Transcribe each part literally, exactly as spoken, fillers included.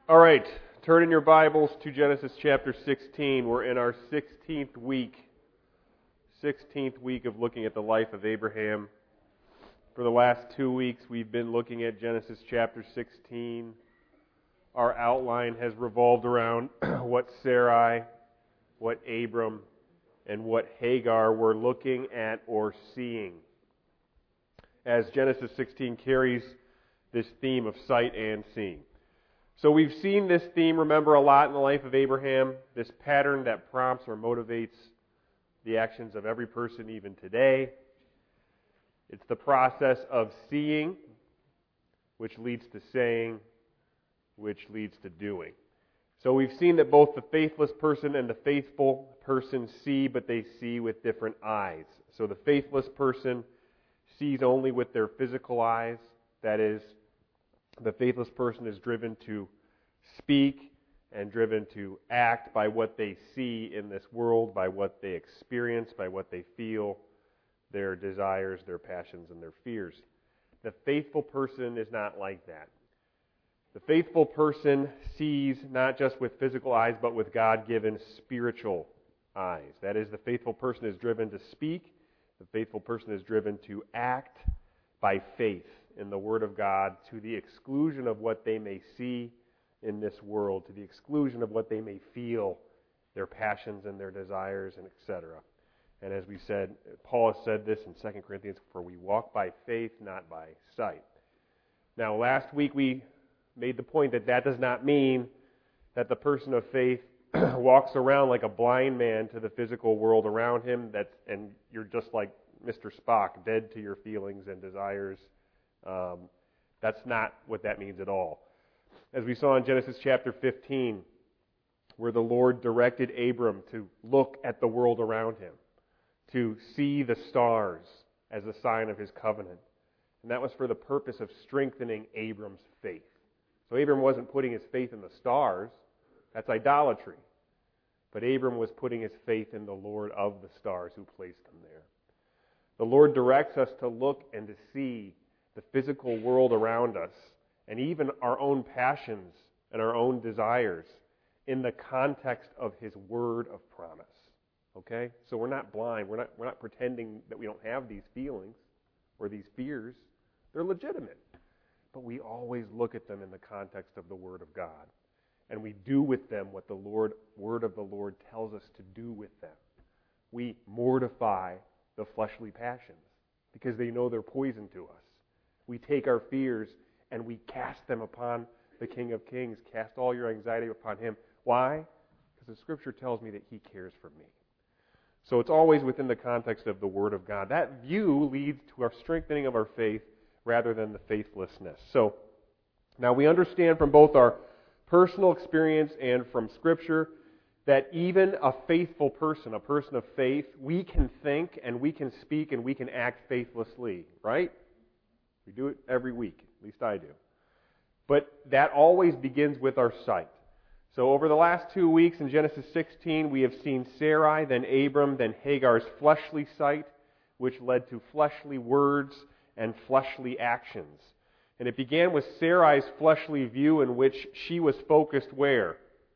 All right, turn in your Bibles to Genesis chapter sixteen. We're in our sixteenth week. sixteenth week of looking at the life of Abraham. For the last two weeks, we've been looking at Genesis chapter sixteen. Our outline has revolved around what Sarai, what Abram, and what Hagar were looking at or seeing, as Genesis sixteen carries this theme of sight and seeing. So we've seen this theme, remember, a lot in the life of Abraham, this pattern that prompts or motivates the actions of every person even today. It's the process of seeing, which leads to saying, which leads to doing. So we've seen that both the faithless person and the faithful person see, but they see with different eyes. So the faithless person sees only with their physical eyes. That is, the faithless person is driven to speak and driven to act by what they see in this world, by what they experience, by what they feel, their desires, their passions, and their fears. The faithful person is not like that. The faithful person sees not just with physical eyes, but with God-given spiritual eyes. That is, the faithful person is driven to speak. The faithful person is driven to act by faith in the Word of God, to the exclusion of what they may see in this world, to the exclusion of what they may feel, their passions and their desires, and et cetera. And as we said, Paul has said this in Second Corinthians, for we walk by faith, not by sight. Now, last week we made the point that that does not mean that the person of faith walks around like a blind man to the physical world around him, that's, and you're just like Mister Spock, dead to your feelings and desires. Um, that's not what that means at all. As we saw in Genesis chapter fifteen, where the Lord directed Abram to look at the world around him, to see the stars as a sign of his covenant. And that was for the purpose of strengthening Abram's faith. So Abram wasn't putting his faith in the stars. That's idolatry. But Abram was putting his faith in the Lord of the stars who placed him there. The Lord directs us to look and to see the physical world around us, and even our own passions and our own desires in the context of His word of promise. Okay? So we're not blind. We're not, we're not pretending that we don't have these feelings or these fears. They're legitimate. But we always look at them in the context of the Word of God. And we do with them what the Lord, Word of the Lord tells us to do with them. We mortify the fleshly passions because they know they're poison to us. We take our fears and we cast them upon the King of Kings. Cast all your anxiety upon Him. Why? Because the Scripture tells me that He cares for me. So it's always within the context of the Word of God. That view leads to our strengthening of our faith rather than the faithlessness. So now we understand from both our personal experience and from Scripture that even a faithful person, a person of faith, we can think and we can speak and we can act faithlessly, right? We do it every week, at least I do. But that always begins with our sight. So over the last two weeks in Genesis sixteen, we have seen Sarai, then Abram, then Hagar's fleshly sight, which led to fleshly words and fleshly actions. And it began with Sarai's fleshly view in which she was focused where?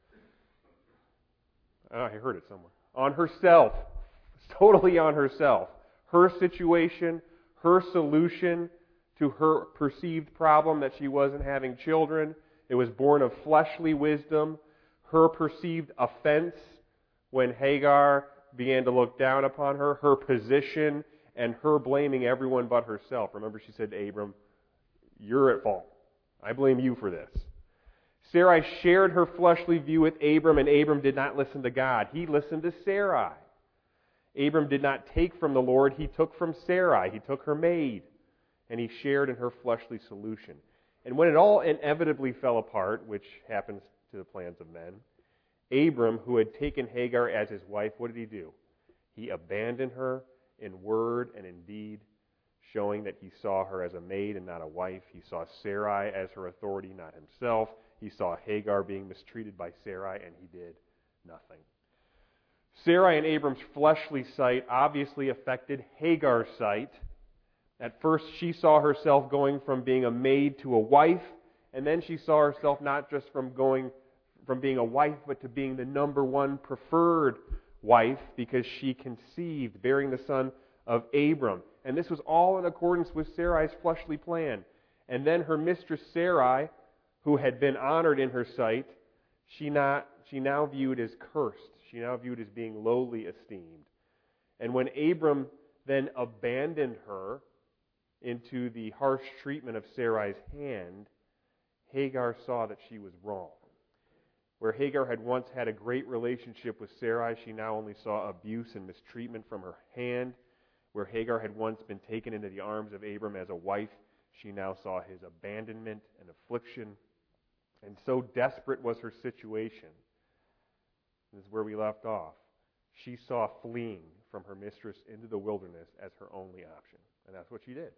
Oh, I heard it somewhere. On herself. Totally on herself. Her situation, her solution to her perceived problem that she wasn't having children. It was born of fleshly wisdom. Her perceived offense when Hagar began to look down upon her. Her position and her blaming everyone but herself. Remember, she said to Abram, "You're at fault. I blame you for this." Sarai shared her fleshly view with Abram, and Abram did not listen to God. He listened to Sarai. Abram did not take from the Lord. He took from Sarai. He took her maid. And he shared in her fleshly solution. And when it all inevitably fell apart, which happens to the plans of men, Abram, who had taken Hagar as his wife, what did he do? He abandoned her in word and in deed, showing that he saw her as a maid and not a wife. He saw Sarai as her authority, not himself. He saw Hagar being mistreated by Sarai, and he did nothing. Sarai and Abram's fleshly sight obviously affected Hagar's sight. At first, she saw herself going from being a maid to a wife, And then she saw herself not just from going from being a wife, but to being the number one preferred wife, because she conceived, bearing the son of Abram. And this was all in accordance with Sarai's fleshly plan. And then her mistress Sarai, who had been honored in her sight, she not she now viewed as cursed. She now viewed as being lowly esteemed. And when Abram then abandoned her into the harsh treatment of Sarai's hand, Hagar saw that she was wrong. Where Hagar had once had a great relationship with Sarai, she now only saw abuse and mistreatment from her hand. Where Hagar had once been taken into the arms of Abram as a wife, she now saw his abandonment and affliction. And so desperate was her situation. This is where we left off. She saw fleeing from her mistress into the wilderness as her only option. And that's what she did.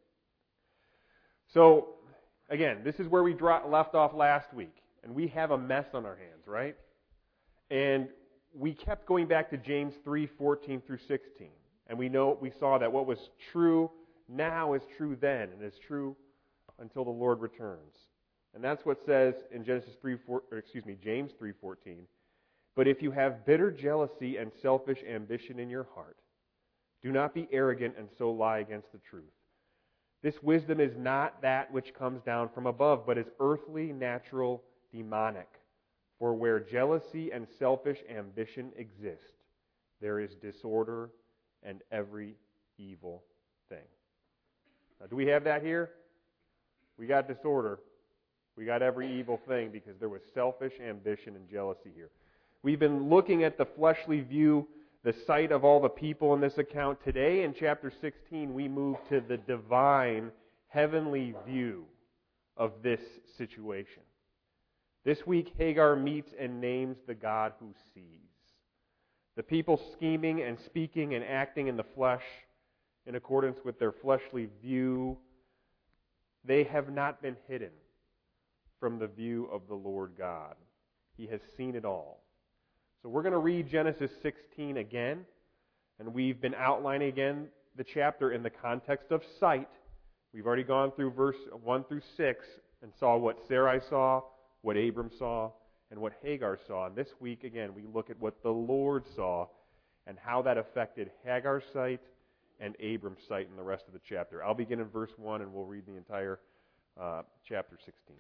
So, again, this is where we dro- left off last week. And we have a mess on our hands, right? And we kept going back to James three, fourteen through sixteen. And we know we saw that what was true now is true then, and is true until the Lord returns. And that's what it says in Genesis three, four, or excuse me, James three fourteen. But if you have bitter jealousy and selfish ambition in your heart, do not be arrogant and so lie against the truth. This wisdom is not that which comes down from above, but is earthly, natural, demonic. For where jealousy and selfish ambition exist, there is disorder and every evil thing. Now, do we have that here? We got disorder. We got every evil thing because there was selfish ambition and jealousy here. We've been looking at the fleshly view, the sight of all the people in this account. Today, in chapter sixteen, we move to the divine, heavenly view of this situation. This week, Hagar meets and names the God who sees. The people scheming and speaking and acting in the flesh in accordance with their fleshly view, they have not been hidden from the view of the Lord God. He has seen it all. So we're going to read Genesis sixteen again, and we've been outlining again the chapter in the context of sight. We've already gone through verse one through six and saw what Sarai saw, what Abram saw, and what Hagar saw. And this week, again, we look at what the Lord saw and how that affected Hagar's sight and Abram's sight in the rest of the chapter. I'll begin in verse one, and we'll read the entire uh, chapter sixteen.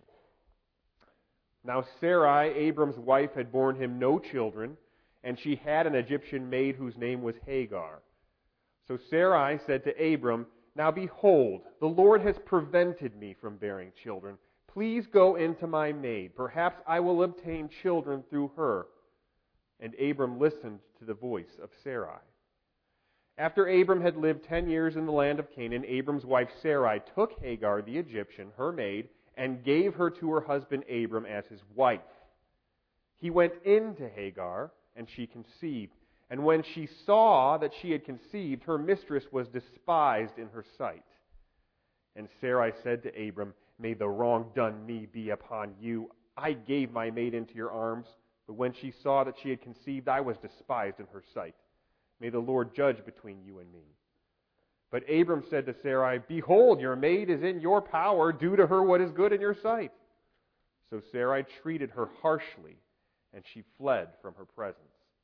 Now Sarai, Abram's wife, had borne him no children, and she had an Egyptian maid whose name was Hagar. So Sarai said to Abram, Now behold, the Lord has prevented me from bearing children. Please go into my maid. Perhaps I will obtain children through her. And Abram listened to the voice of Sarai. After Abram had lived ten years in the land of Canaan, Abram's wife Sarai took Hagar the Egyptian, her maid, and gave her to her husband Abram as his wife. He went in to Hagar, and she conceived. And when she saw that she had conceived, her mistress was despised in her sight. And Sarai said to Abram, May the wrong done me be upon you. I gave my maid into your arms, but when she saw that she had conceived, I was despised in her sight. May the Lord judge between you and me. But Abram said to Sarai, Behold, your maid is in your power. Do to her what is good in your sight. So Sarai treated her harshly, and she fled from her presence.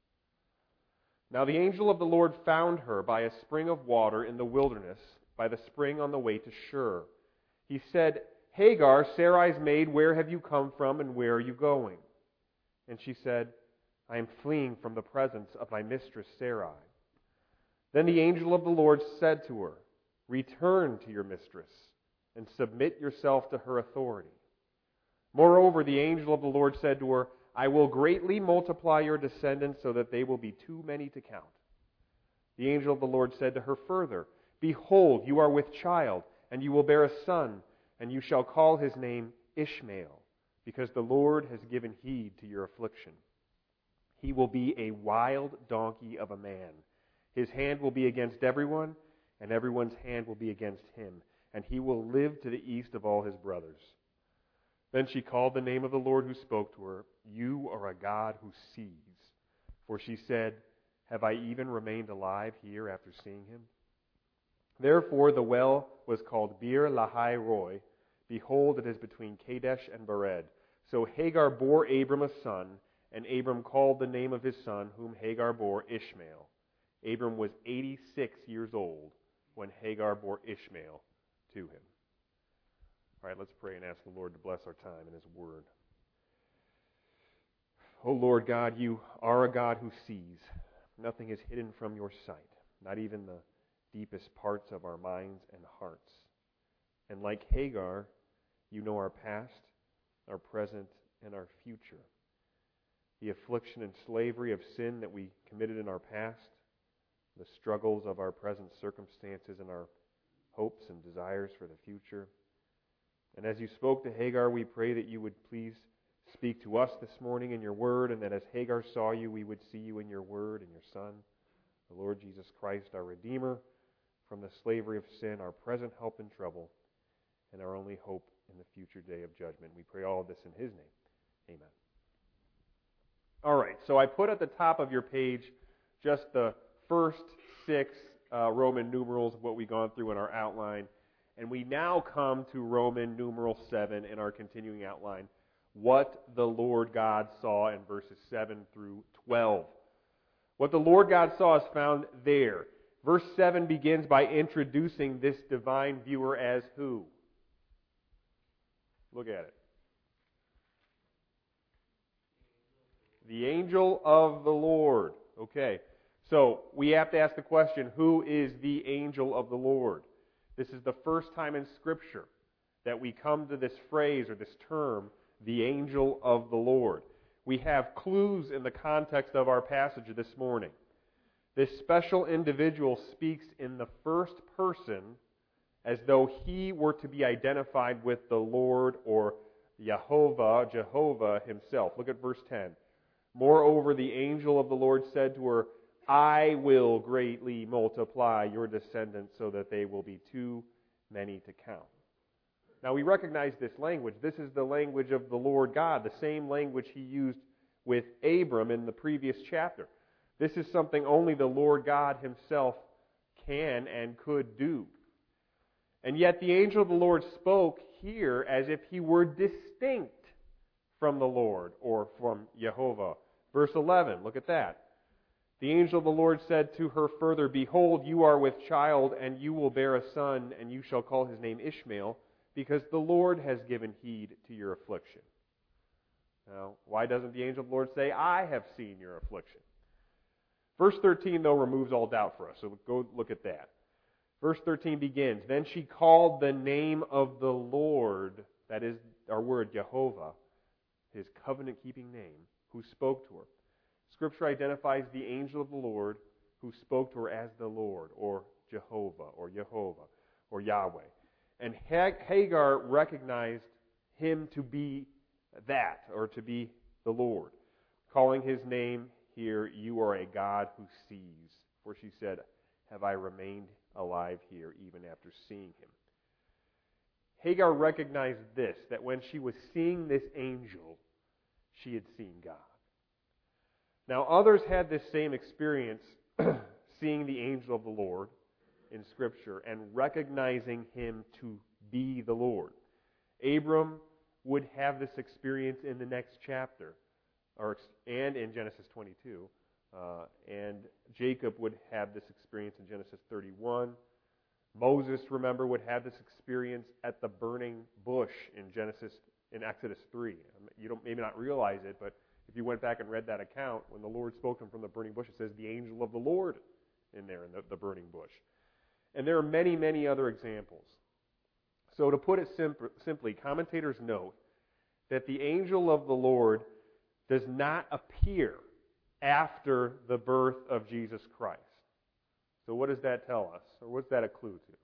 Now the angel of the Lord found her by a spring of water in the wilderness, by the spring on the way to Shur. He said, Hagar, Sarai's maid, where have you come from, and where are you going? And she said, I am fleeing from the presence of my mistress Sarai. Then the angel of the Lord said to her, Return to your mistress, and submit yourself to her authority. Moreover, the angel of the Lord said to her, I will greatly multiply your descendants so that they will be too many to count. The angel of the Lord said to her further, Behold, you are with child, and you will bear a son, and you shall call his name Ishmael, because the Lord has given heed to your affliction. He will be a wild donkey of a man. His hand will be against everyone, and everyone's hand will be against him, and he will live to the east of all his brothers. Then she called the name of the Lord who spoke to her, You are a God who sees. For she said, Have I even remained alive here after seeing him? Therefore the well was called Bir Lahai Roi, Behold, it is between Kadesh and Bered. So Hagar bore Abram a son, and Abram called the name of his son, whom Hagar bore, Ishmael. Abram was eighty-six years old when Hagar bore Ishmael to him. All right, let's pray and ask the Lord to bless our time in His Word. Oh Lord God, You are a God who sees. Nothing is hidden from Your sight, not even the deepest parts of our minds and hearts. And like Hagar, You know our past, our present, and our future. The affliction and slavery of sin that we committed in our past, the struggles of our present circumstances, and our hopes and desires for the future. And as You spoke to Hagar, we pray that You would please speak to us this morning in Your Word, and that as Hagar saw You, we would see You in Your Word and Your Son, the Lord Jesus Christ, our Redeemer, from the slavery of sin, our present help in trouble, and our only hope in the future day of judgment. We pray all of this in His name. Amen. All right, so I put at the top of your page just the first six uh, Roman numerals of what we've gone through in our outline. And we now come to Roman numeral seven in our continuing outline, what the Lord God saw in verses seven through twelve. What the Lord God saw is found there. Verse seven begins by introducing this divine viewer as who? Look at it. The angel of the Lord. Okay, so we have to ask the question, who is the angel of the Lord? This is the first time in Scripture that we come to this phrase or this term, the angel of the Lord. We have clues in the context of our passage this morning. This special individual speaks in the first person as though he were to be identified with the Lord or Jehovah, Jehovah himself. Look at verse ten. Moreover, the angel of the Lord said to her, I will greatly multiply your descendants so that they will be too many to count. Now we recognize this language. This is the language of the Lord God, the same language He used with Abram in the previous chapter. This is something only the Lord God Himself can and could do. And yet the angel of the Lord spoke here as if he were distinct from the Lord or from Jehovah. Verse eleven, look at that. The angel of the Lord said to her further, Behold, you are with child, and you will bear a son, and you shall call his name Ishmael, because the Lord has given heed to your affliction. Now, why doesn't the angel of the Lord say, I have seen your affliction? Verse thirteen, though, removes all doubt for us, so go look at that. Verse thirteen begins, Then she called the name of the Lord, that is our word, Jehovah, His covenant-keeping name, who spoke to her. Scripture identifies the angel of the Lord who spoke to her as the Lord, or Jehovah, or Jehovah, or Yahweh. And Hagar recognized him to be that, or to be the Lord, calling his name here, You are a God who sees. For she said, Have I remained alive here even after seeing him? Hagar recognized this, that when she was seeing this angel, she had seen God. Now others had this same experience, seeing the angel of the Lord in Scripture and recognizing him to be the Lord. Abram would have this experience in the next chapter, or and in Genesis twenty-two. Uh, and Jacob would have this experience in Genesis thirty-one. Moses, remember, would have this experience at the burning bush in Genesis, in Exodus three. You don't maybe not realize it, but if you went back and read that account, when the Lord spoke to him from the burning bush, it says the angel of the Lord in there, in the, the burning bush. And there are many, many other examples. So to put it simp- simply, commentators note that the angel of the Lord does not appear after the birth of Jesus Christ. So what does that tell us? Or what's that a clue to?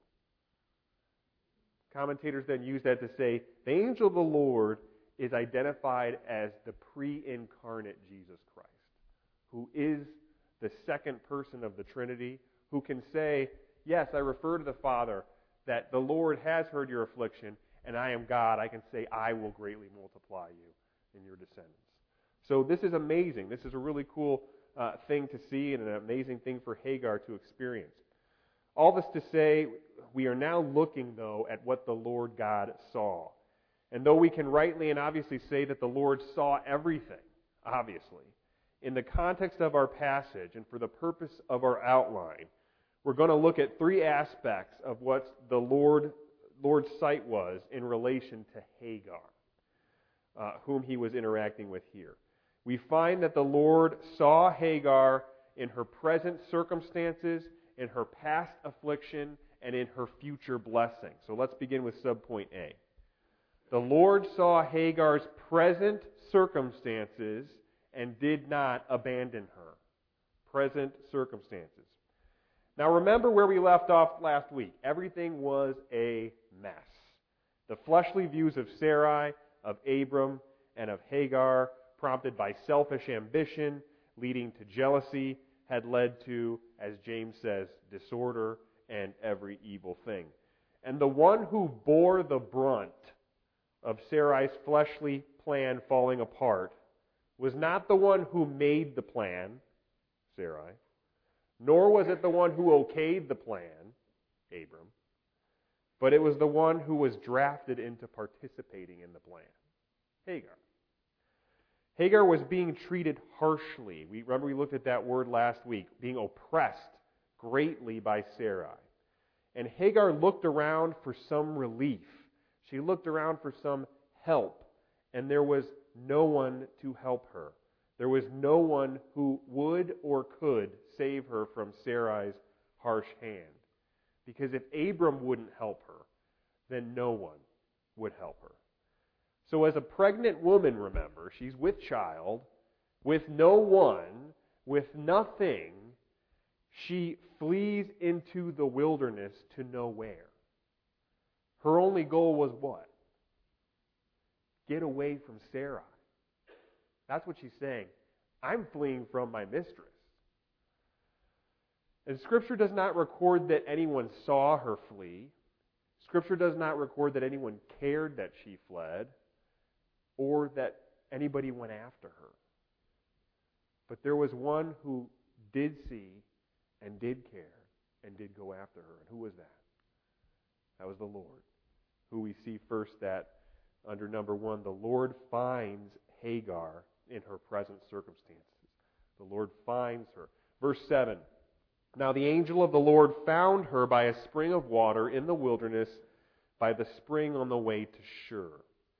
Commentators then use that to say the angel of the Lord is identified as the pre-incarnate Jesus Christ, who is the second person of the Trinity, who can say, yes, I refer to the Father, that the Lord has heard your affliction, and I am God. I can say, I will greatly multiply you and your descendants. So this is amazing. This is a really cool uh, thing to see and an amazing thing for Hagar to experience. All this to say, we are now looking, though, at what the Lord God saw. And though we can rightly and obviously say that the Lord saw everything, obviously, in the context of our passage and for the purpose of our outline, we're going to look at three aspects of what the Lord, Lord's sight was in relation to Hagar, uh, whom he was interacting with here. We find that the Lord saw Hagar in her present circumstances, in her past affliction, and in her future blessing. So let's begin with subpoint A. The Lord saw Hagar's present circumstances and did not abandon her. Present circumstances. Now remember where we left off last week. Everything was a mess. The fleshly views of Sarai, of Abram, and of Hagar, prompted by selfish ambition, leading to jealousy, had led to, as James says, disorder and every evil thing. And the one who bore the brunt of Sarai's fleshly plan falling apart was not the one who made the plan, Sarai, nor was it the one who okayed the plan, Abram, but it was the one who was drafted into participating in the plan, Hagar. Hagar was being treated harshly. We remember we looked at that word last week, being oppressed greatly by Sarai. And Hagar looked around for some relief. She looked around for some help, and there was no one to help her. There was no one who would or could save her from Sarai's harsh hand. Because if Abram wouldn't help her, then no one would help her. So as a pregnant woman, remember, she's with child, with no one, with nothing, she flees into the wilderness to nowhere. Her only goal was what? Get away from Sarai. That's what she's saying. I'm fleeing from my mistress. And Scripture does not record that anyone saw her flee. Scripture does not record that anyone cared that she fled, or that anybody went after her. But there was one who did see and did care and did go after her. And who was that? That was the Lord, who we see first that under number one, the Lord finds Hagar in her present circumstances. The Lord finds her. Verse seven, now the angel of the Lord found her by a spring of water in the wilderness, by the spring on the way to Shur.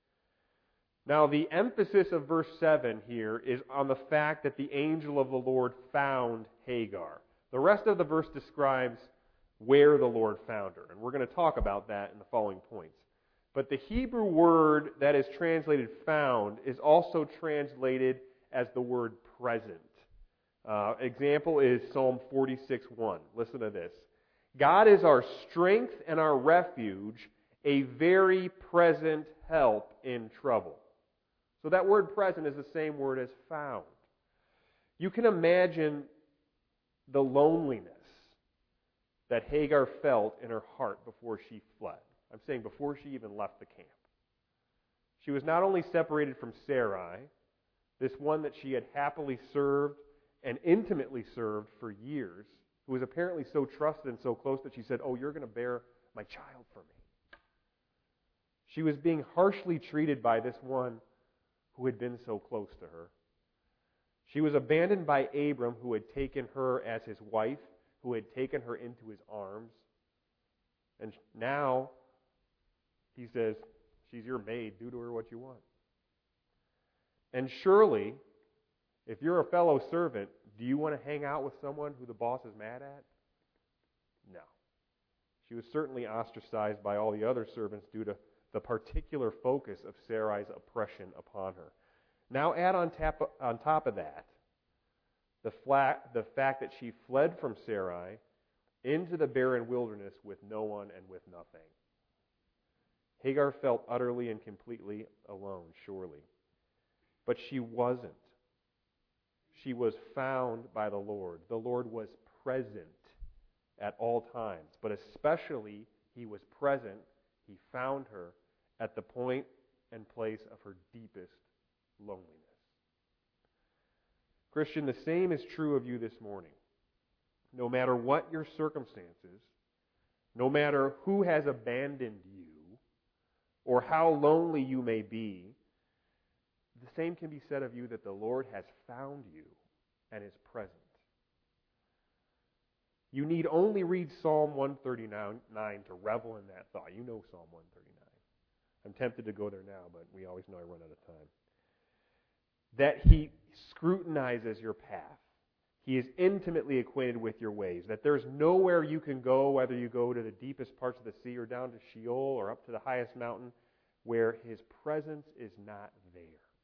Now the emphasis of verse seven here is on the fact that the angel of the Lord found Hagar. The rest of the verse describes where the Lord found her, and we're going to talk about that in the following points. But the Hebrew word that is translated found is also translated as the word present. Uh, example is Psalm forty-six one. Listen to this. God is our strength and our refuge, a very present help in trouble. So that word present is the same word as found. You can imagine the loneliness that Hagar felt in her heart before she fled. I'm saying before she even left the camp. She was not only separated from Sarai, this one that she had happily served and intimately served for years, who was apparently so trusted and so close that she said, oh, you're going to bear my child for me. She was being harshly treated by this one who had been so close to her. She was abandoned by Abram, who had taken her as his wife, who had taken her into his arms. And now he says, she's your maid, do to her what you want. And surely, if you're a fellow servant, do you want to hang out with someone who the boss is mad at? No. She was certainly ostracized by all the other servants due to the particular focus of Sarai's oppression upon her. Now add on top, on top of that the, flat, the fact that she fled from Sarai into the barren wilderness with no one and with nothing. Hagar felt utterly and completely alone, surely. But she wasn't. She was found by the Lord. The Lord was present at all times, but especially He was present, He found her at the point and place of her deepest loneliness. Christian, the same is true of you this morning. No matter what your circumstances, no matter who has abandoned you, or how lonely you may be, the same can be said of you that the Lord has found you and is present. You need only read Psalm one thirty-nine to revel in that thought. You know Psalm one thirty-nine. I'm tempted to go there now, but we always know I run out of time. That He scrutinizes your path. He is intimately acquainted with your ways. That there's nowhere you can go, whether you go to the deepest parts of the sea or down to Sheol or up to the highest mountain, where His presence is not there.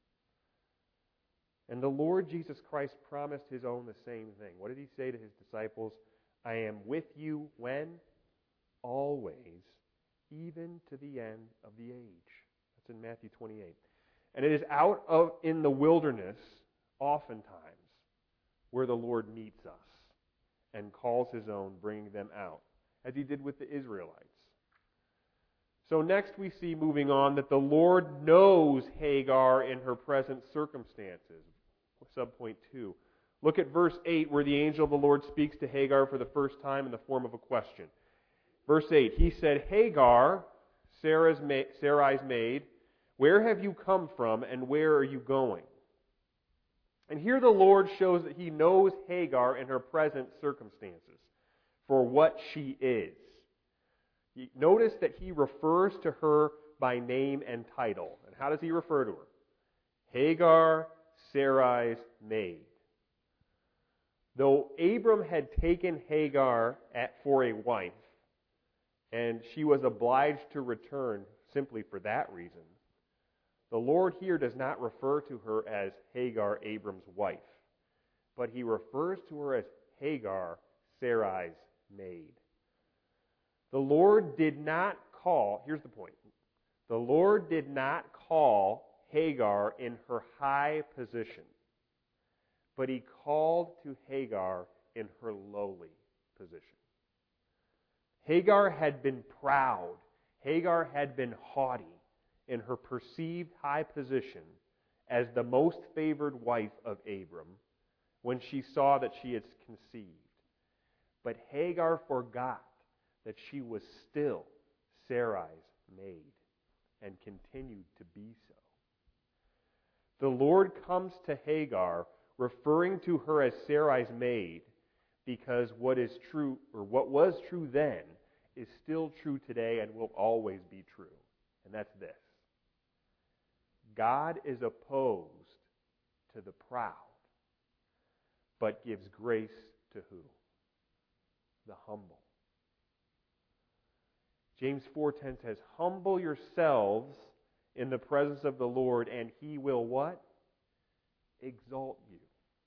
And the Lord Jesus Christ promised His own the same thing. What did He say to His disciples? I am with you when? Always, even to the end of the age. That's in Matthew twenty-eight. And it is out of in the wilderness, oftentimes, where the Lord meets us and calls His own, bringing them out, as He did with the Israelites. So next we see, moving on, that the Lord knows Hagar in her present circumstances. Subpoint two. Look at verse eight, where the angel of the Lord speaks to Hagar for the first time in the form of a question. Verse eight, he said, Hagar, Sarah's ma- Sarai's maid, where have you come from and where are you going? And here the Lord shows that He knows Hagar in her present circumstances for what she is. Notice that He refers to her by name and title. And how does He refer to her? Hagar, Sarai's maid. Though Abram had taken Hagar at, for a wife, and she was obliged to return simply for that reason, the Lord here does not refer to her as Hagar, Abram's wife, but He refers to her as Hagar, Sarai's maid. The Lord did not call, here's the point, the Lord did not call Hagar in her high position, but He called to Hagar in her lowly position. Hagar had been proud. Hagar had been haughty in her perceived high position as the most favored wife of Abram when she saw that she had conceived. But Hagar forgot that she was still Sarai's maid and continued to be so. The Lord comes to Hagar referring to her as Sarai's maid because what is true, or what was true then, is still true today and will always be true. And that's this. God is opposed to the proud, but gives grace to who? The humble. James four ten says, humble yourselves in the presence of the Lord, and He will what? Exalt you.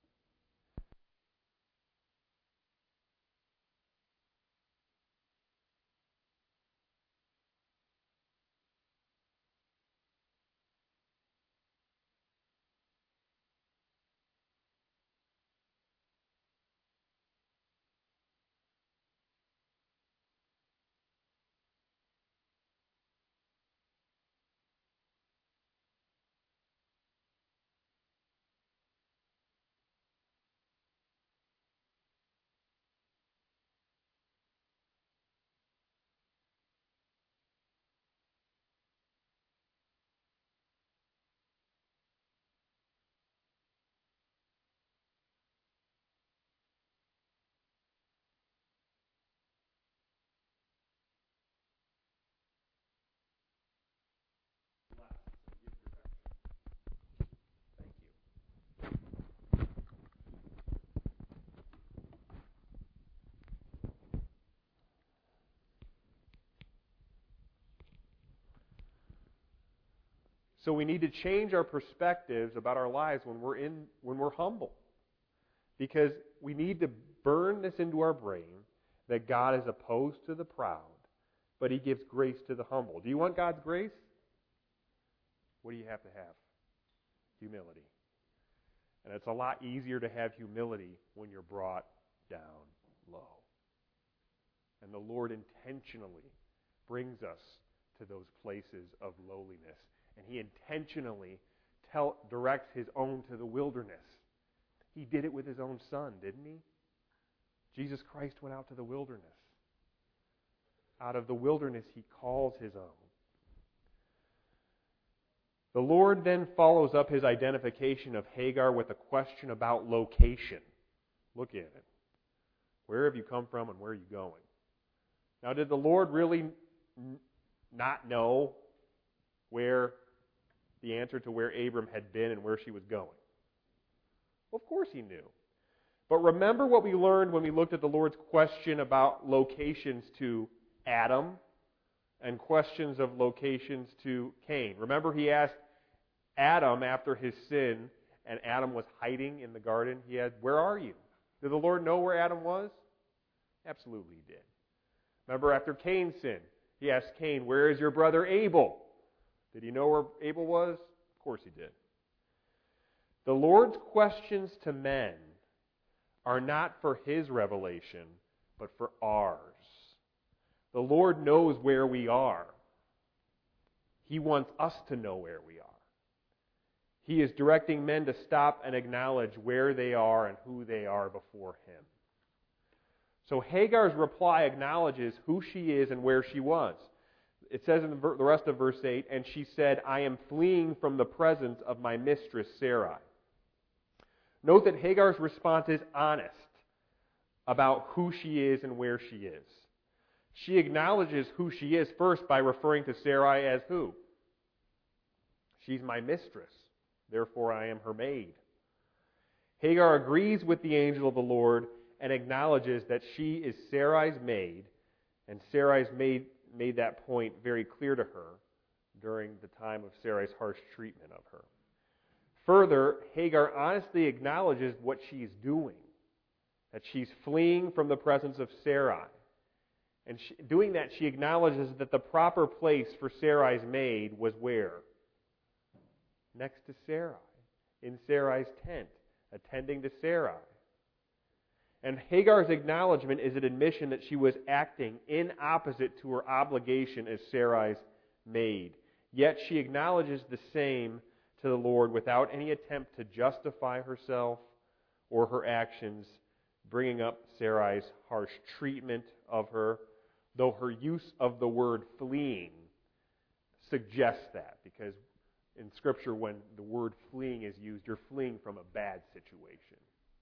So we need to change our perspectives about our lives when we're in when we're humble. Because we need to burn this into our brain that God is opposed to the proud, but He gives grace to the humble. Do you want God's grace? What do you have to have? Humility. And it's a lot easier to have humility when you're brought down low. And the Lord intentionally brings us to those places of lowliness. And He intentionally tell, directs His own to the wilderness. He did it with His own Son, didn't He? Jesus Christ went out to the wilderness. Out of the wilderness, He calls His own. The Lord then follows up his identification of Hagar with a question about location. Look at it. Where have you come from and where are you going? Now, did the Lord really n- not know where the answer to where Abram had been and where she was going? Well, of course he knew. But remember what we learned when we looked at the Lord's question about locations to Adam and questions of locations to Cain. Remember he asked Adam after his sin, and Adam was hiding in the garden. He had, "Where are you?" Did the Lord know where Adam was? Absolutely he did. Remember after Cain sinned, he asked Cain, "Where is your brother Abel?" Did he know where Abel was? Of course he did. The Lord's questions to men are not for his revelation, but for ours. The Lord knows where we are. He wants us to know where we are. He is directing men to stop and acknowledge where they are and who they are before him. So Hagar's reply acknowledges who she is and where she was. It says in the rest of verse eight, "And she said, I am fleeing from the presence of my mistress Sarai." Note that Hagar's response is honest about who she is and where she is. She acknowledges who she is first by referring to Sarai as who? She's my mistress, therefore I am her maid. Hagar agrees with the angel of the Lord and acknowledges that she is Sarai's maid, and Sarai's maid made that point very clear to her during the time of Sarai's harsh treatment of her. Further, Hagar honestly acknowledges what she's doing, that she's fleeing from the presence of Sarai. And she, doing that, she acknowledges that the proper place for Sarai's maid was where? Next to Sarai, in Sarai's tent, attending to Sarai. And Hagar's acknowledgement is an admission that she was acting in opposite to her obligation as Sarai's maid. Yet she acknowledges the same to the Lord without any attempt to justify herself or her actions, bringing up Sarai's harsh treatment of her, though her use of the word fleeing suggests that, because in Scripture when the word fleeing is used, you're fleeing from a bad situation.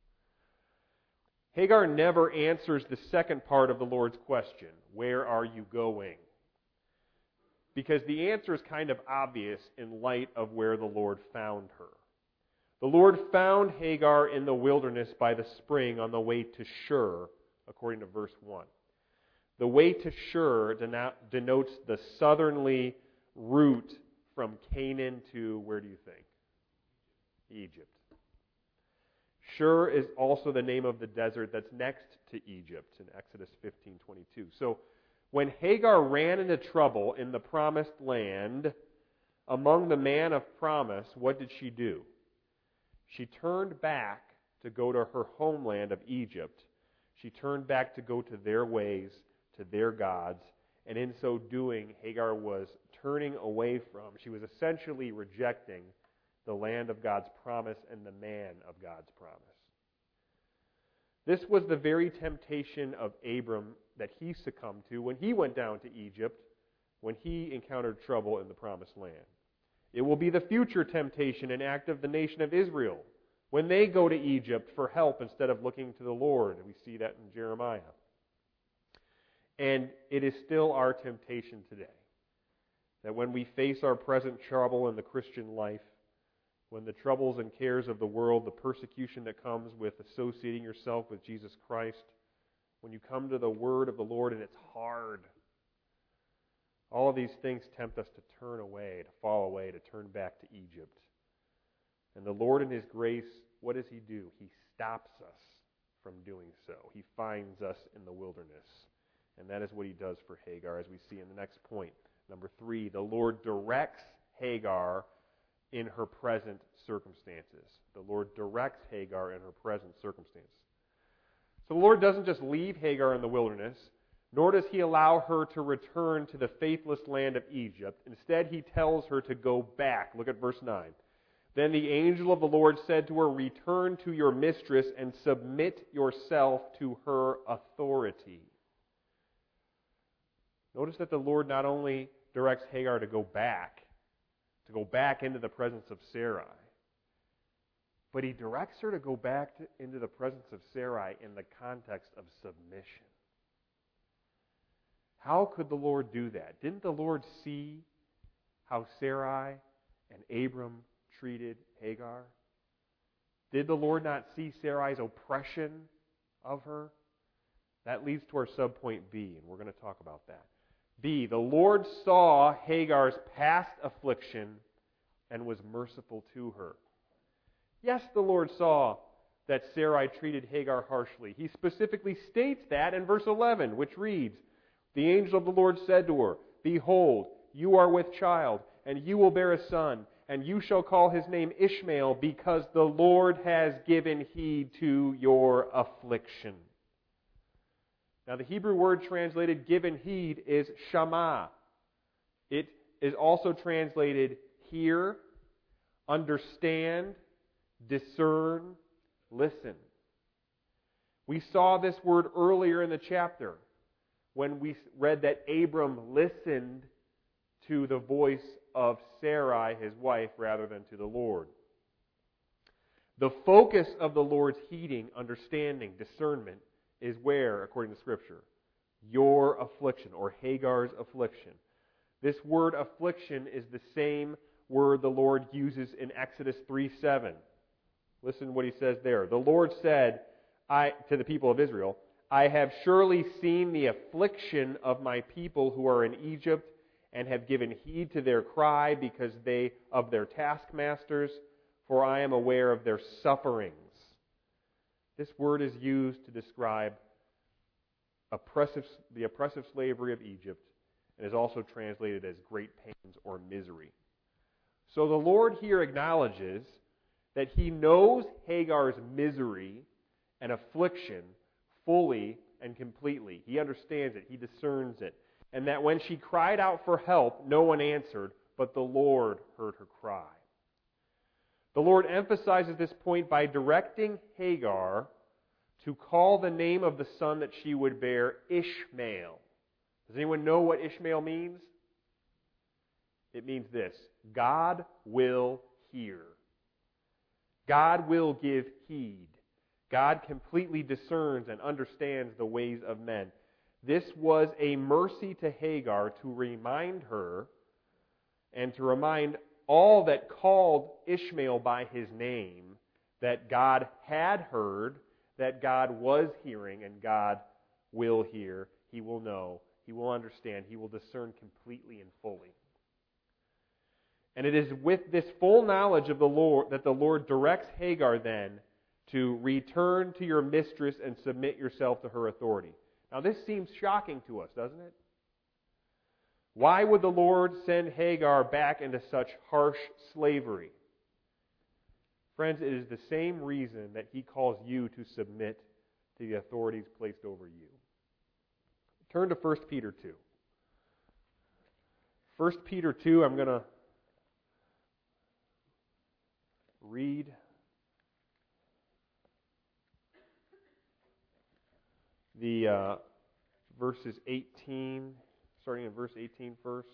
Hagar never answers the second part of the Lord's question, "Where are you going?" Because the answer is kind of obvious in light of where the Lord found her. The Lord found Hagar in the wilderness by the spring on the way to Shur, according to verse one. The way to Shur denotes the southerly route from Canaan to, where do you think? Egypt. Shur is also the name of the desert that's next to Egypt in Exodus fifteen twenty-two. So when Hagar ran into trouble in the promised land among the man of promise, what did she do? She turned back to go to her homeland of Egypt. She turned back to go to their ways, to their gods, and in so doing, Hagar was turning away from, she was essentially rejecting the land of God's promise and the man of God's promise. This was the very temptation of Abram that he succumbed to when he went down to Egypt, when he encountered trouble in the promised land. It will be the future temptation and act of the nation of Israel when they go to Egypt for help instead of looking to the Lord. We see that in Jeremiah. And it is still our temptation today that when we face our present trouble in the Christian life, when the troubles and cares of the world, the persecution that comes with associating yourself with Jesus Christ, when you come to the Word of the Lord and it's hard, all of these things tempt us to turn away, to fall away, to turn back to Egypt. And the Lord in His grace, what does He do? He stops us from doing so. He finds us in the wilderness. And that is what He does for Hagar, as we see in the next point. Number three, the Lord directs Hagar in her present circumstances. The Lord directs Hagar in her present circumstances. So the Lord doesn't just leave Hagar in the wilderness, nor does He allow her to return to the faithless land of Egypt. Instead, He tells her to go back. Look at verse nine. Then the angel of the Lord said to her, "Return to your mistress and submit yourself to her authority." Notice that the Lord not only directs Hagar to go back, to go back into the presence of Sarai. But he directs her to go back to, into the presence of Sarai in the context of submission. How could the Lord do that? Didn't the Lord see how Sarai and Abram treated Hagar? Did the Lord not see Sarai's oppression of her? That leads to our subpoint B, and we're going to talk about that. B, the Lord saw Hagar's past affliction and was merciful to her. Yes, the Lord saw that Sarai treated Hagar harshly. He specifically states that in verse eleven, which reads, "The angel of the Lord said to her, Behold, you are with child, and you will bear a son, and you shall call his name Ishmael, because the Lord has given heed to your affliction." Now, the Hebrew word translated given heed is shama. It is also translated hear, understand, discern, listen. We saw this word earlier in the chapter when we read that Abram listened to the voice of Sarai, his wife, rather than to the Lord. The focus of the Lord's heeding, understanding, discernment is where, according to Scripture? Your affliction, or Hagar's affliction. This word affliction is the same word the Lord uses in Exodus three seven. Listen to what he says there. The Lord said I, to the people of Israel, "I have surely seen the affliction of my people who are in Egypt, and have given heed to their cry because they of their taskmasters, for I am aware of their sufferings." This word is used to describe oppressive, the oppressive slavery of Egypt, and is also translated as great pains or misery. So the Lord here acknowledges that He knows Hagar's misery and affliction fully and completely. He understands it. He discerns it. And that when she cried out for help, no one answered, but the Lord heard her cry. The Lord emphasizes this point by directing Hagar to call the name of the son that she would bear Ishmael. Does anyone know what Ishmael means? It means this: God will hear. God will give heed. God completely discerns and understands the ways of men. This was a mercy to Hagar to remind her and to remind all that called Ishmael by his name that God had heard, that God was hearing, and God will hear. He will know. He will understand. He will discern completely and fully. And it is with this full knowledge of the Lord that the Lord directs Hagar then to return to your mistress and submit yourself to her authority. Now this seems shocking to us, doesn't it? Why would the Lord send Hagar back into such harsh slavery? Friends, it is the same reason that He calls you to submit to the authorities placed over you. Turn to First Peter two. First Peter two, I'm going to read the uh, verses eighteen, starting in verse eighteen first.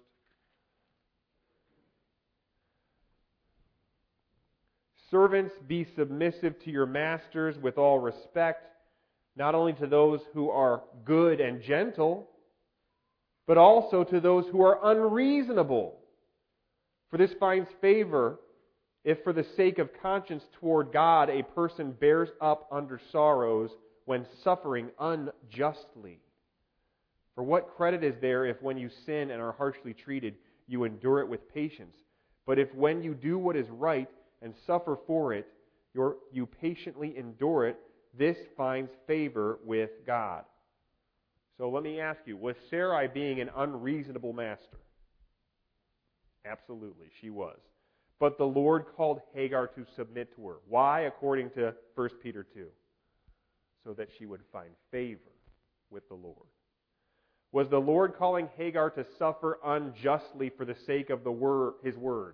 Servants, be submissive to your masters with all respect, not only to those who are good and gentle, but also to those who are unreasonable. For this finds favor if for the sake of conscience toward God a person bears up under sorrows when suffering unjustly. For what credit is there if when you sin and are harshly treated, you endure it with patience? But if when you do what is right and suffer for it, you're, you patiently endure it, this finds favor with God. So let me ask you, was Sarai being an unreasonable master? Absolutely, she was. But the Lord called Hagar to submit to her. Why? According to First Peter two. So that she would find favor with the Lord. Was the Lord calling Hagar to suffer unjustly for the sake of the word, His word?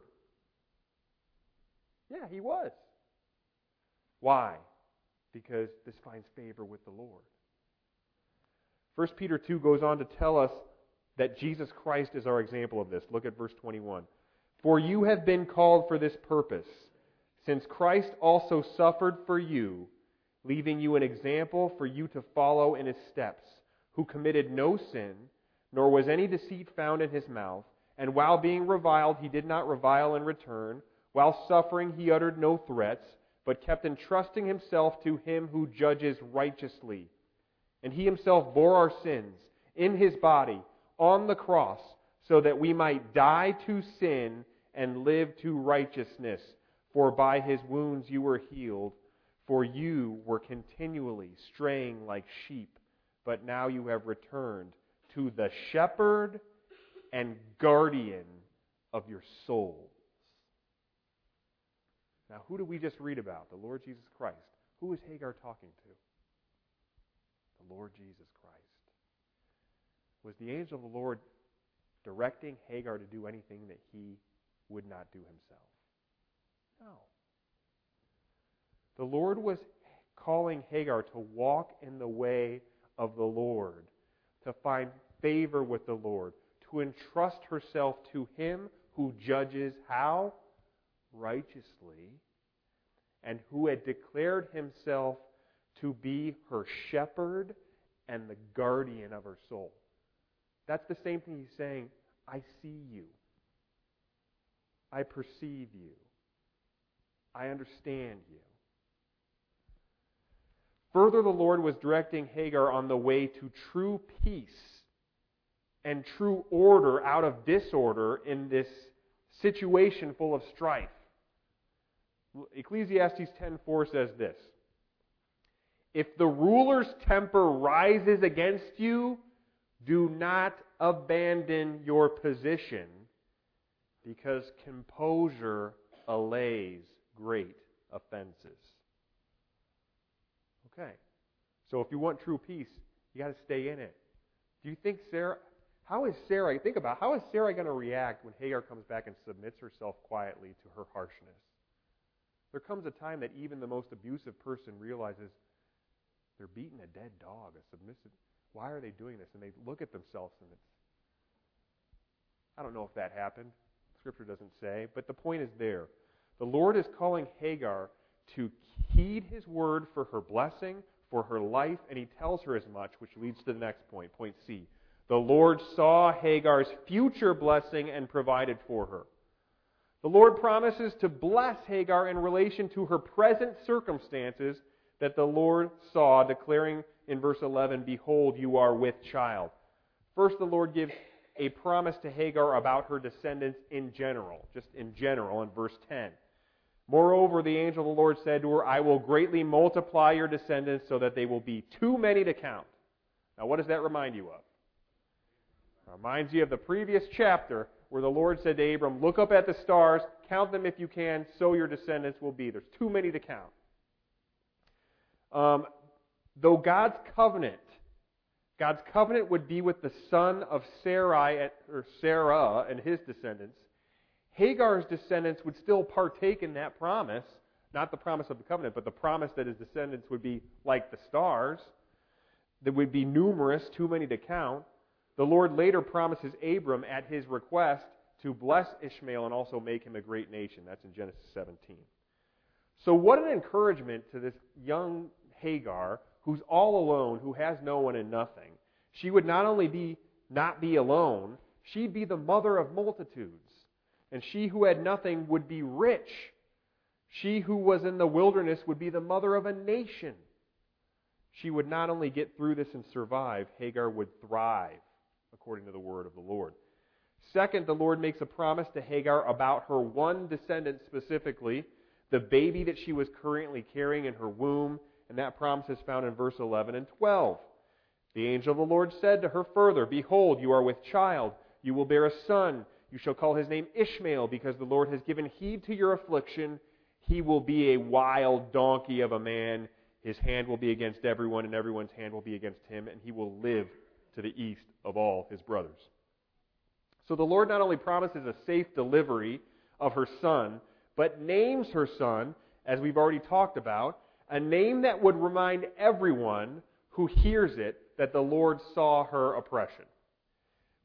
Yeah, He was. Why? Because this finds favor with the Lord. First Peter two goes on to tell us that Jesus Christ is our example of this. Look at verse twenty-one. For you have been called for this purpose, since Christ also suffered for you, leaving you an example for you to follow in his steps, who committed no sin, nor was any deceit found in his mouth. And while being reviled, he did not revile in return. While suffering, he uttered no threats, but kept entrusting himself to him who judges righteously. And he himself bore our sins in his body on the cross, so that we might die to sin and live to righteousness. For by his wounds you were healed. For you were continually straying like sheep, but now you have returned to the shepherd and guardian of your souls. Now, who do we just read about? The Lord Jesus Christ. Who is Hagar talking to? The Lord Jesus Christ. Was the angel of the Lord directing Hagar to do anything that he would not do himself? No. The Lord was calling Hagar to walk in the way of the Lord, to find favor with the Lord, to entrust herself to him who judges how? Righteously, and who had declared himself to be her shepherd and the guardian of her soul. That's the same thing he's saying. I see you. I perceive you. I understand you. Further, the Lord was directing Hagar on the way to true peace and true order out of disorder in this situation full of strife. Ecclesiastes ten four says this: if the ruler's temper rises against you, do not abandon your position, because composure allays great offenses. Okay. So if you want true peace, you got to stay in it. Do you think Sarah, how is Sarah, think about, how is Sarah going to react when Hagar comes back and submits herself quietly to her harshness? There comes a time that even the most abusive person realizes they're beating a dead dog, a submissive. Why are they doing this? And they look at themselves and it's, I don't know if that happened. Scripture doesn't say. But the point is there. The Lord is calling Hagar to heed his word for her blessing, for her life, and he tells her as much, which leads to the next point, point C. The Lord saw Hagar's future blessing and provided for her. The Lord promises to bless Hagar in relation to her present circumstances that the Lord saw, declaring in verse eleven, behold, you are with child. First, the Lord gives a promise to Hagar about her descendants in general, just in general in verse ten. Moreover, the angel of the Lord said to her, I will greatly multiply your descendants so that they will be too many to count. Now, what does that remind you of? It reminds you of the previous chapter where the Lord said to Abram, look up at the stars, count them if you can, so your descendants will be. There's too many to count. Um, though God's covenant, God's covenant would be with the son of Sarai, or Sarah and his descendants, Hagar's descendants would still partake in that promise, not the promise of the covenant, but the promise that his descendants would be like the stars, that would be numerous, too many to count. The Lord later promises Abram at his request to bless Ishmael and also make him a great nation. That's in Genesis seventeen. So what an encouragement to this young Hagar who's all alone, who has no one and nothing. She would not only be not be alone, she'd be the mother of multitudes. And she who had nothing would be rich. She who was in the wilderness would be the mother of a nation. She would not only get through this and survive, Hagar would thrive, according to the word of the Lord. Second, the Lord makes a promise to Hagar about her one descendant specifically, the baby that she was currently carrying in her womb, and that promise is found in verse eleven and twelve. The angel of the Lord said to her further, behold, you are with child, you will bear a son. You shall call his name Ishmael, because the Lord has given heed to your affliction. He will be a wild donkey of a man. His hand will be against everyone, and everyone's hand will be against him, and he will live to the east of all his brothers. So the Lord not only promises a safe delivery of her son, but names her son, as we've already talked about, a name that would remind everyone who hears it that the Lord saw her oppression.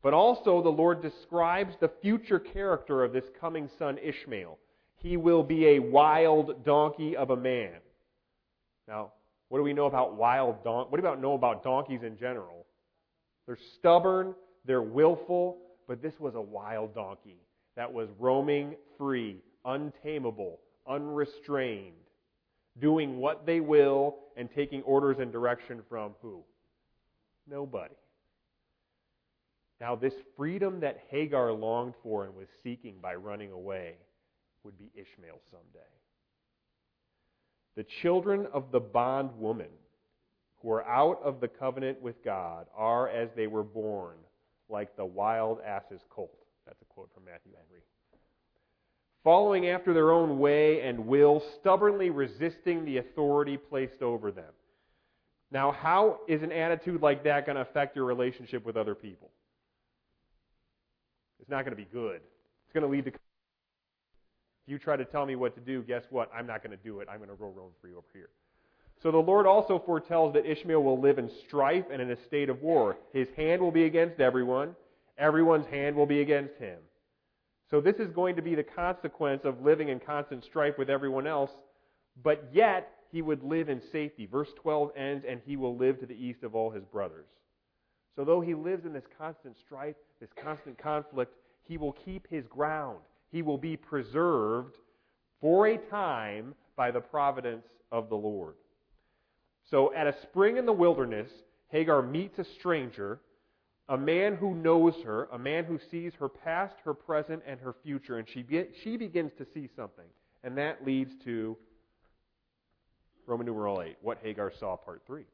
But also the Lord describes the future character of this coming son Ishmael. He will be a wild donkey of a man. Now, what do we know about wild donkeys? What do we know about donkeys in general? They're stubborn, they're willful, but this was a wild donkey that was roaming free, untamable, unrestrained, doing what they will and taking orders and direction from who? Nobody. Now, this freedom that Hagar longed for and was seeking by running away would be Ishmael someday. The children of the bondwoman who are out of the covenant with God are as they were born, like the wild ass's colt. That's a quote from Matthew Henry. Following after their own way and will, stubbornly resisting the authority placed over them. Now, how is an attitude like that going to affect your relationship with other people? It's not going to be good. It's going to lead to... If you try to tell me what to do, guess what? I'm not going to do it. I'm going to go roam free over here. So the Lord also foretells that Ishmael will live in strife and in a state of war. His hand will be against everyone. Everyone's hand will be against him. So this is going to be the consequence of living in constant strife with everyone else, but yet he would live in safety. Verse twelve ends, and he will live to the east of all his brothers. So though he lives in this constant strife, this constant conflict, he will keep his ground. He will be preserved for a time by the providence of the Lord. So at a spring in the wilderness, Hagar meets a stranger, a man who knows her, a man who sees her past, her present, and her future, and she be, she begins to see something. And that leads to Roman numeral eight, what Hagar saw, part three.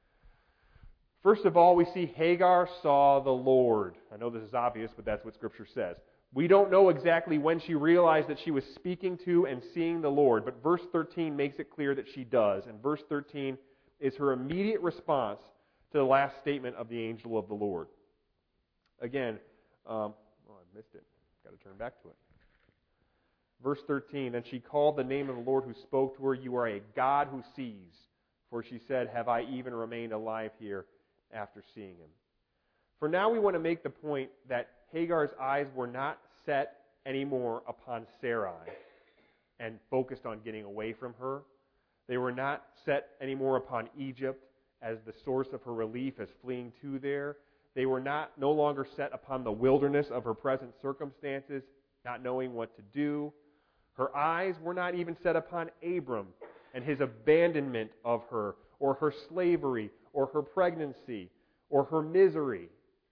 First of all, we see Hagar saw the Lord. I know this is obvious, but that's what Scripture says. We don't know exactly when she realized that she was speaking to and seeing the Lord, but verse thirteen makes it clear that she does. And verse thirteen is her immediate response to the last statement of the angel of the Lord. Again, um, oh, I missed it. Got to turn back to it. Verse thirteen, and she called the name of the Lord who spoke to her, "You are a God who sees." For she said, "Have I even remained alive here after seeing him?" For now we want to make the point that Hagar's eyes were not set anymore upon Sarai and focused on getting away from her. They were not set anymore upon Egypt as the source of her relief as fleeing to there. They were not no longer set upon the wilderness of her present circumstances, not knowing what to do. Her eyes were not even set upon Abram and his abandonment of her, or her slavery, or her pregnancy, or her misery.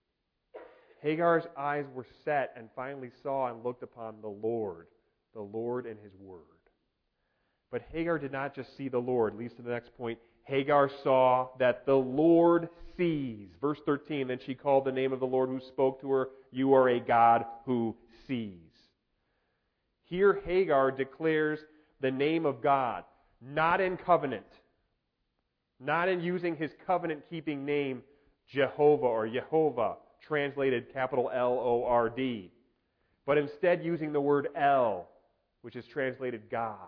Hagar's eyes were set and finally saw and looked upon the Lord, the Lord and His Word. But Hagar did not just see the Lord. Leads to the next point. Hagar saw that the Lord sees. Verse thirteen, then she called the name of the Lord who spoke to her, "You are a God who sees." Here Hagar declares the name of God, not in covenant, not in using His covenant-keeping name, Jehovah or Yehovah, translated capital L O R D, but instead using the word El, which is translated God.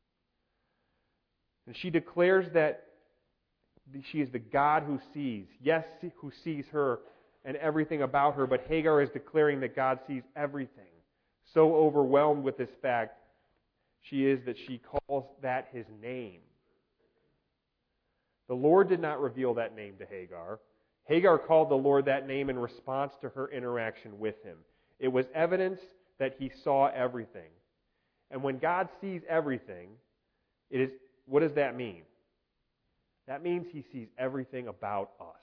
And she declares that she is the God who sees. Yes, who sees her and everything about her, but Hagar is declaring that God sees everything. So overwhelmed with this fact, she is that she calls that His name. The Lord did not reveal that name to Hagar. Hagar called the Lord that name in response to her interaction with Him. It was evidence that He saw everything. And when God sees everything, it is, what does that mean? That means He sees everything about us.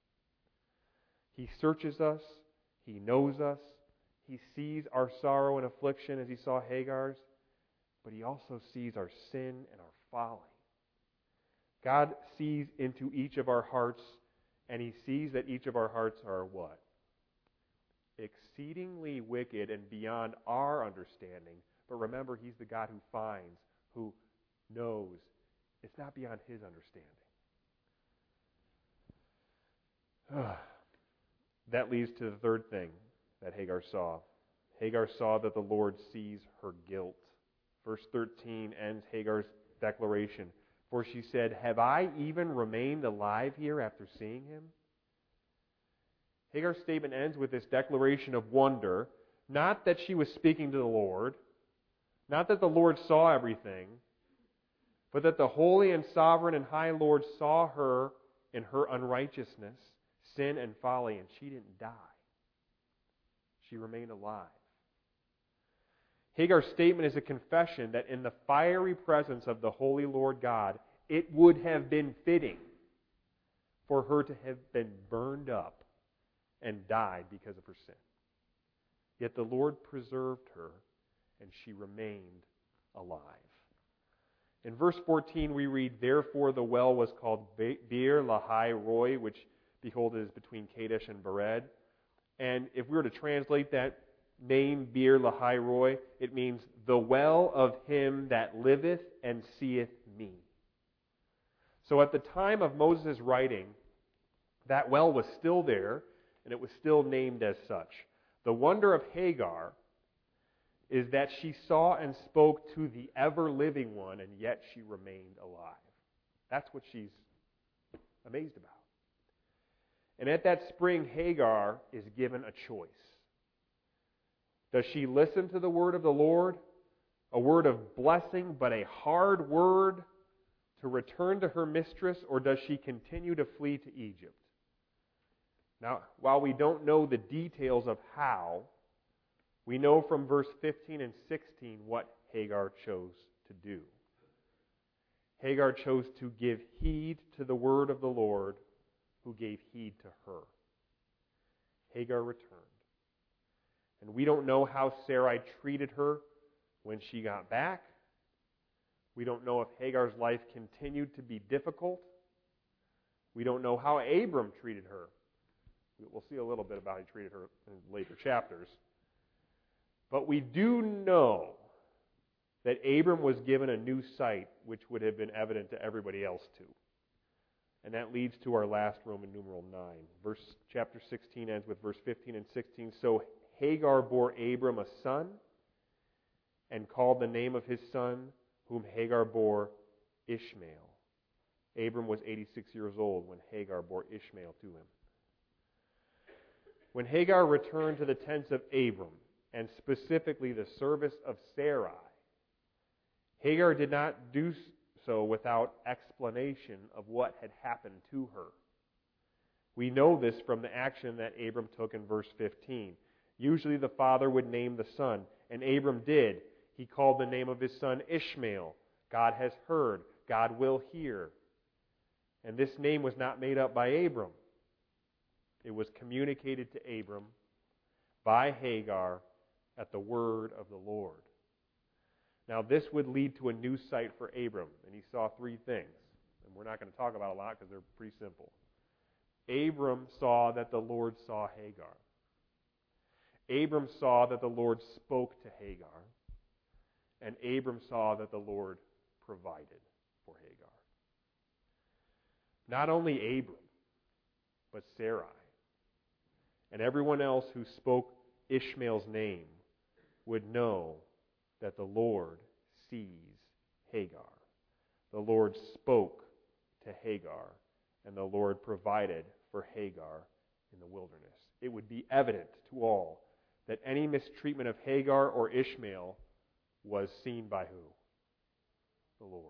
He searches us. He knows us. He sees our sorrow and affliction as He saw Hagar's, but He also sees our sin and our folly. God sees into each of our hearts, and He sees that each of our hearts are what? Exceedingly wicked and beyond our understanding. But remember, He's the God who finds, who knows. It's not beyond His understanding. That leads to the third thing that Hagar saw. Hagar saw that the Lord sees her guilt. Verse thirteen ends Hagar's declaration. For she said, "Have I even remained alive here after seeing him?" Hagar's statement ends with this declaration of wonder, not that she was speaking to the Lord, not that the Lord saw everything, but that the holy and sovereign and high Lord saw her in her unrighteousness, sin, and folly, and she didn't die. She remained alive. Hagar's statement is a confession that in the fiery presence of the holy Lord God, it would have been fitting for her to have been burned up and died because of her sin. Yet the Lord preserved her, and she remained alive. In verse fourteen we read, "Therefore the well was called Beer Lahai Roi," which, behold, is between Kadesh and Bered. And if we were to translate that name, Beer Lahai Roi, it means the well of him that liveth and seeth me. So at the time of Moses' writing, that well was still there, and it was still named as such. The wonder of Hagar is that she saw and spoke to the ever-living one, and yet she remained alive. That's what she's amazed about. And at that spring, Hagar is given a choice. Does she listen to the word of the Lord, a word of blessing, but a hard word to return to her mistress, or does she continue to flee to Egypt? Now, while we don't know the details of how, we know from verse fifteen and sixteen what Hagar chose to do. Hagar chose to give heed to the word of the Lord, who gave heed to her. Hagar returned. And we don't know how Sarai treated her when she got back. We don't know if Hagar's life continued to be difficult. We don't know how Abram treated her. We'll see a little bit about how he treated her in later chapters. But we do know that Abram was given a new sight, which would have been evident to everybody else too. And that leads to our last Roman numeral nine. Verse chapter sixteen ends with verse fifteen and sixteen. So Hagar bore Abram a son, and called the name of his son, whom Hagar bore, Ishmael. Abram was eighty-six years old when Hagar bore Ishmael to him. When Hagar returned to the tents of Abram, and specifically the service of Sarai, Hagar did not do so without explanation of what had happened to her. We know this from the action that Abram took in verse fifteen. Usually the father would name the son, and Abram did. He called the name of his son Ishmael. God has heard. God will hear. And this name was not made up by Abram. It was communicated to Abram by Hagar at the word of the Lord. Now this would lead to a new sight for Abram, and he saw three things. And we're not going to talk about a lot because they're pretty simple. Abram saw that the Lord saw Hagar. Abram saw that the Lord spoke to Hagar. And Abram saw that the Lord provided for Hagar. Not only Abram, but Sarai, and everyone else who spoke Ishmael's name would know that the Lord sees Hagar. The Lord spoke to Hagar, and the Lord provided for Hagar in the wilderness. It would be evident to all that any mistreatment of Hagar or Ishmael was seen by who? The Lord.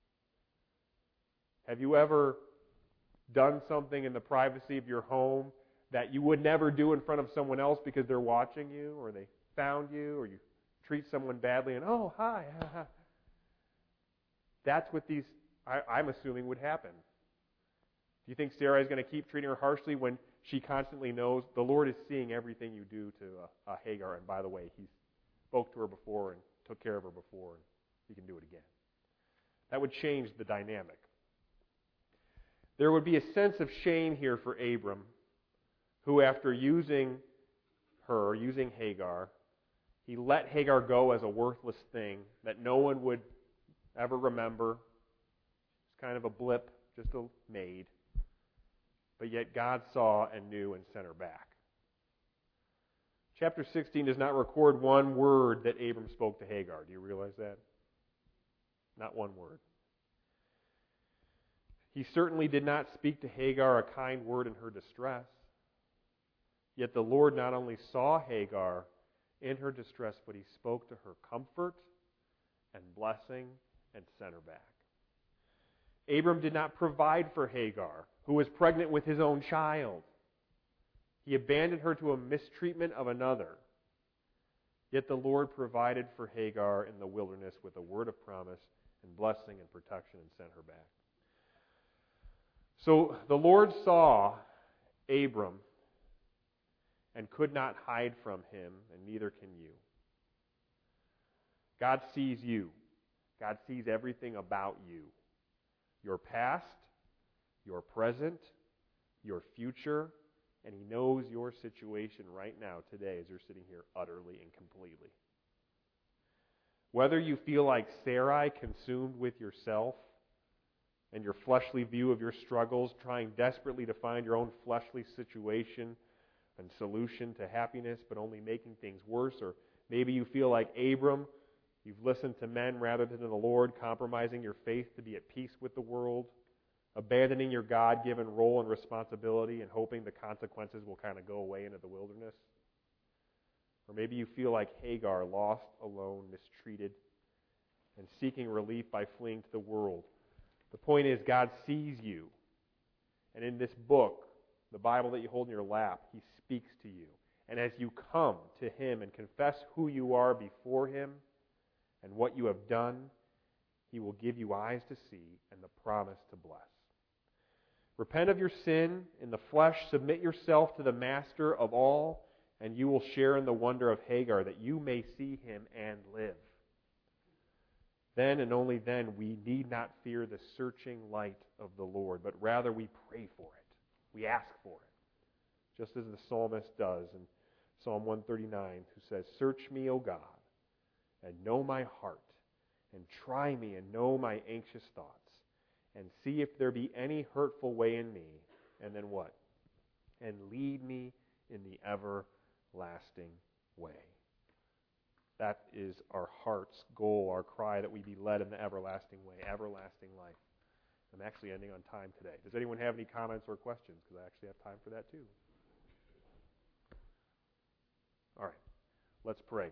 Have you ever done something in the privacy of your home that you would never do in front of someone else because they're watching you, or they found you, or you treat someone badly and, oh, hi, ha, ha. That's what these, I, I'm assuming, would happen. Do you think Sarah is going to keep treating her harshly when she constantly knows the Lord is seeing everything you do to uh, uh, Hagar, and by the way, he spoke to her before and took care of her before, and he can do it again? That would change the dynamic. There would be a sense of shame here for Abram, who after using her, using Hagar, he let Hagar go as a worthless thing that no one would ever remember. It's kind of a blip, just a maid. But yet God saw and knew and sent her back. Chapter sixteen does not record one word that Abram spoke to Hagar. Do you realize that? Not one word. He certainly did not speak to Hagar a kind word in her distress. Yet the Lord not only saw Hagar in her distress, but He spoke to her comfort and blessing and sent her back. Abram did not provide for Hagar, who was pregnant with his own child. He abandoned her to a mistreatment of another. Yet the Lord provided for Hagar in the wilderness with a word of promise and blessing and protection and sent her back. So the Lord saw Abram and could not hide from him, and neither can you. God sees you. God sees everything about you. Your past, your present, your future, and He knows your situation right now, today, as you're sitting here utterly and completely. Whether you feel like Sarai, consumed with yourself and your fleshly view of your struggles, trying desperately to find your own fleshly situation and solution to happiness, but only making things worse, or maybe you feel like Abram, you've listened to men rather than to the Lord, compromising your faith to be at peace with the world, abandoning your God-given role and responsibility and hoping the consequences will kind of go away into the wilderness. Or maybe you feel like Hagar, lost, alone, mistreated, and seeking relief by fleeing to the world. The point is, God sees you. And in this book, the Bible that you hold in your lap, He speaks to you. And as you come to Him and confess who you are before Him and what you have done, He will give you eyes to see and the promise to bless. Repent of your sin in the flesh, submit yourself to the Master of all, and you will share in the wonder of Hagar, that you may see Him and live. Then and only then we need not fear the searching light of the Lord, but rather we pray for it. We ask for it. Just as the psalmist does in Psalm one thirty-nine, who says, "Search me, O God, and know my heart, and try me and know my anxious thoughts, and see if there be any hurtful way in me." And then what? "And lead me in the everlasting way." That is our heart's goal, our cry, that we be led in the everlasting way, everlasting life. I'm actually ending on time today. Does anyone have any comments or questions? Because I actually have time for that too. All right, let's pray.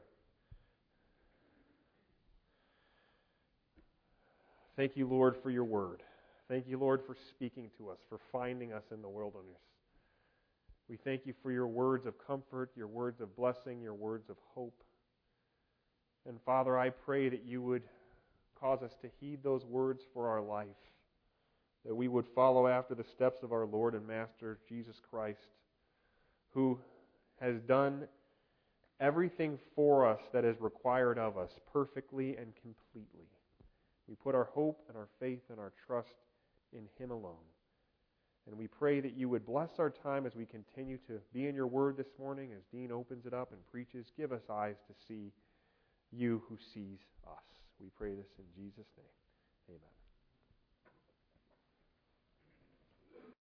Thank you, Lord, for your word. Thank you, Lord, for speaking to us, for finding us in the wilderness. We thank you for your words of comfort, your words of blessing, your words of hope. And Father, I pray that you would cause us to heed those words for our life, that we would follow after the steps of our Lord and Master, Jesus Christ, who has done everything for us that is required of us perfectly and completely. We put our hope and our faith and our trust in Him alone. And we pray that you would bless our time as we continue to be in your word this morning, as Dean opens it up and preaches. Give us eyes to see you who sees us. We pray this in Jesus' name. Amen.